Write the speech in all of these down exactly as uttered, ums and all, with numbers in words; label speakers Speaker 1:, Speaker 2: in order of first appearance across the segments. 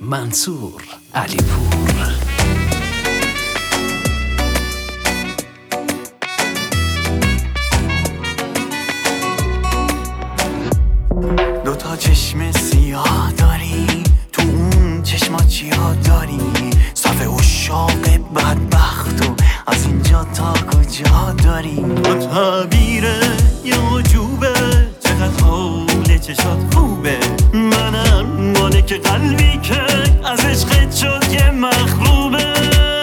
Speaker 1: منصور علیپور.
Speaker 2: دوتا چشم سیاه داری، تو اون چشما چیا داری؟ صف عشاق بدبخت و از اینجا تا کجا داری؟ با تعبیر یه عجوبه، چقدر حال چشات خوبه. منم مانه که قلبی که از عشقت شد یه مخروبه.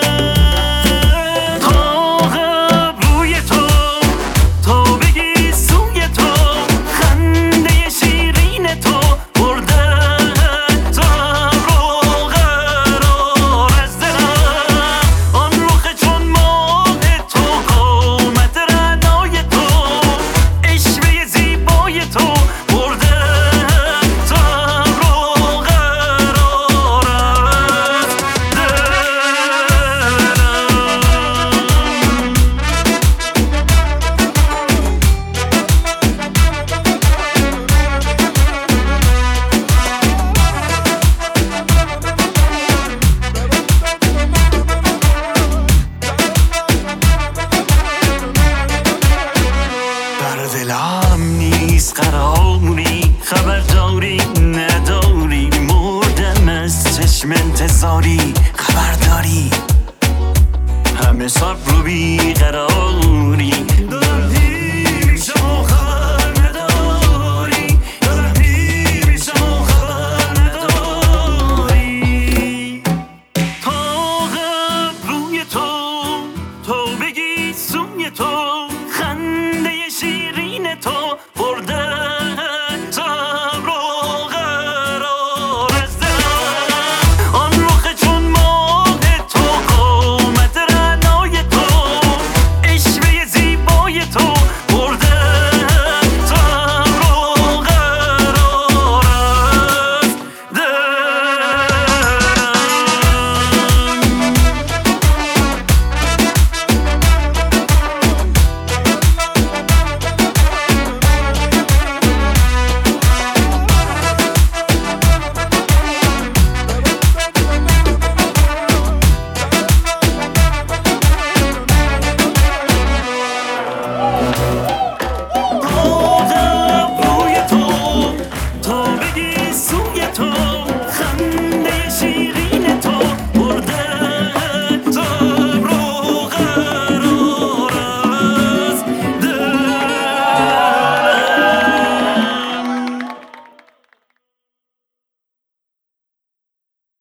Speaker 2: دلم نیست قراری، خبرداری نداری، مردم از چشم انتظاری. خبرداری همه صبر و بیقراری،